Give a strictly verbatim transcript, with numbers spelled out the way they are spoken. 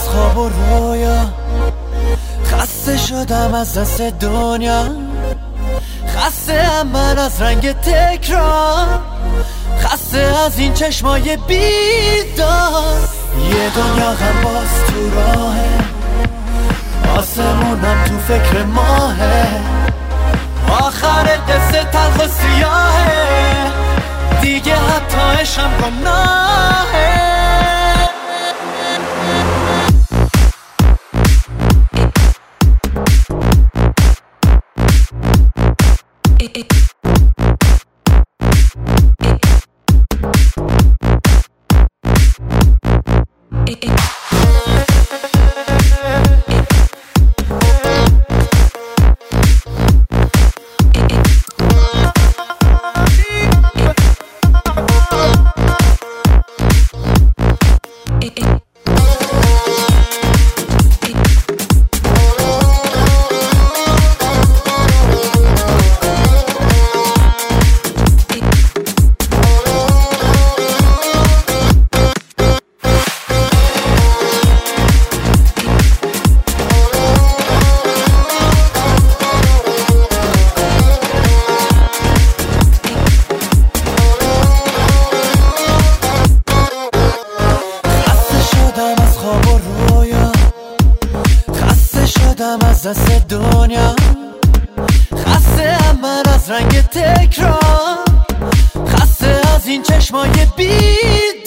خواب و رویا، خسته شدم از دست دنیا، خسته هم من از رنگ تکرار، خسته از این چشمای بیدار. یه دنیا غم باز تو راهه، آسمونم تو فکر ماهه، آخر قصه تلخ و سیاهه، دیگه حتی عشقم گناهه. از دست دنیا، خسته هم من از رنگ تکرار، خسته از این چشمای بید